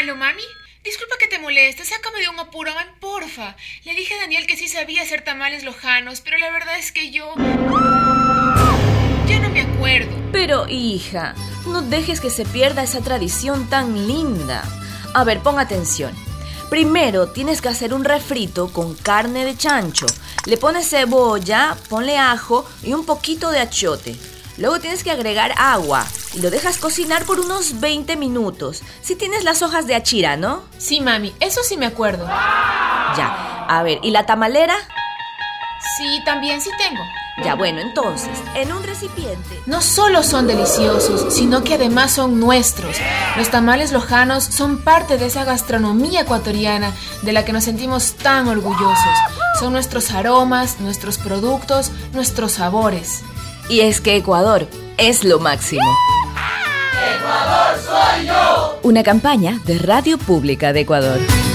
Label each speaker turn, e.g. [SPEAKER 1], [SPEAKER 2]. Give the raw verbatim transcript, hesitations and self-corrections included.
[SPEAKER 1] ¿Aló, mami? Disculpa que te moleste, sácame de un apuro, man, porfa. Le dije a Daniel que sí sabía hacer tamales lojanos, pero la verdad es que yo... ya no me acuerdo.
[SPEAKER 2] Pero, hija, no dejes que se pierda esa tradición tan linda. A ver, pon atención. Primero tienes que hacer un refrito con carne de chancho. Le pones cebolla, ponle ajo y un poquito de achiote. Luego tienes que agregar agua y lo dejas cocinar por unos veinte minutos. Si tienes las hojas de achira, ¿no?
[SPEAKER 1] Sí, mami, eso sí me acuerdo.
[SPEAKER 2] Ya, a ver, ¿y la tamalera?
[SPEAKER 1] Sí, también sí tengo.
[SPEAKER 2] Ya, bueno, entonces, en un recipiente...
[SPEAKER 1] No solo son deliciosos, sino que además son nuestros. Los tamales lojanos son parte de esa gastronomía ecuatoriana de la que nos sentimos tan orgullosos. Son nuestros aromas, nuestros productos, nuestros sabores.
[SPEAKER 2] Y es que Ecuador es lo máximo.
[SPEAKER 3] ¡Ecuador soy yo!
[SPEAKER 2] Una campaña de Radio Pública de Ecuador.